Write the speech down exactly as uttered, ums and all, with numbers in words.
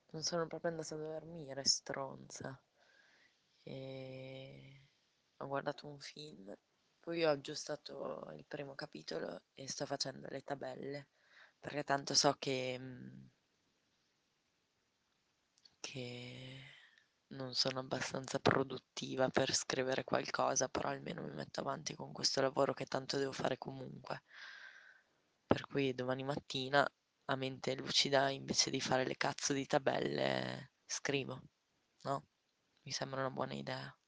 Non sono proprio andata a dormire, stronza. E ho guardato un film, poi ho aggiustato il primo capitolo e sto facendo le tabelle, perché tanto so che, mm, che non sono abbastanza produttiva per scrivere qualcosa, però almeno mi metto avanti con questo lavoro che tanto devo fare comunque. Per cui domani mattina, a mente lucida, invece di fare le cazzo di tabelle, scrivo, no? Mi sembra una buona idea.